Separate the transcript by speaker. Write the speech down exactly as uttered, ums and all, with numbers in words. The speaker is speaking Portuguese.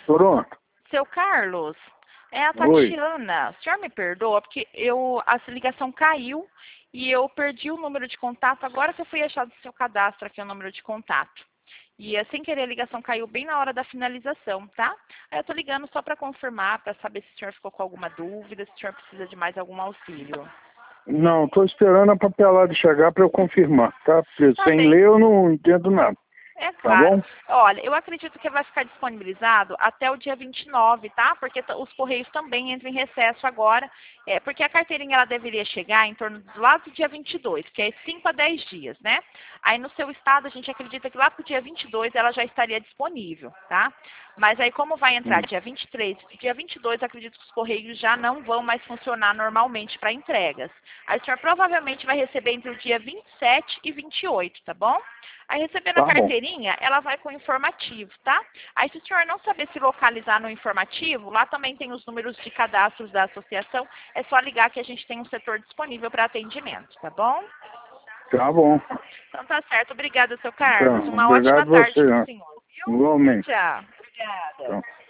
Speaker 1: Pronto.
Speaker 2: Seu Carlos, é a
Speaker 1: Oi.
Speaker 2: Tatiana. O senhor me perdoa porque eu, a ligação caiu e eu perdi o número de contato. Agora que eu fui achar do seu cadastro aqui o número de contato. E sem querer a ligação caiu bem na hora da finalização, tá? Aí eu tô ligando só para confirmar, para saber se o senhor ficou com alguma dúvida, se o senhor precisa de mais algum auxílio.
Speaker 1: Não, estou esperando a papelada chegar para eu confirmar, tá? Porque
Speaker 2: Tá
Speaker 1: sem
Speaker 2: bem.
Speaker 1: ler eu não entendo nada.
Speaker 2: É
Speaker 1: Tá
Speaker 2: claro.
Speaker 1: bom?
Speaker 2: Olha, eu acredito que vai ficar disponibilizado até o dia vinte e nove, tá? Porque t- os Correios também entram em recesso agora. É, porque a carteirinha ela deveria chegar em torno do lá do dia vinte e dois, que é cinco a dez dias, né? Aí no seu estado a gente acredita que lá pro dia vinte e dois ela já estaria disponível, tá? Mas aí como vai entrar
Speaker 1: Hum.
Speaker 2: dia vinte e três, dia vinte e dois, acredito que os Correios já não vão mais funcionar normalmente para entregas. Aí o senhor provavelmente vai receber entre o dia vinte e sete e vinte e oito, tá bom? Aí recebendo a
Speaker 1: Tá bom.
Speaker 2: carteirinha, ela vai com o informativo, tá? Aí se o senhor não saber se localizar no informativo, lá também tem os números de cadastros da associação, é só ligar que a gente tem um setor disponível para atendimento, tá bom?
Speaker 1: Tá bom.
Speaker 2: Então tá certo. Obrigada, seu Carlos.
Speaker 1: Então,
Speaker 2: Uma ótima
Speaker 1: obrigado
Speaker 2: tarde
Speaker 1: você,
Speaker 2: para o
Speaker 1: né?
Speaker 2: senhor, viu?
Speaker 1: Igualmente.
Speaker 2: Tchau. Obrigada.
Speaker 1: Então.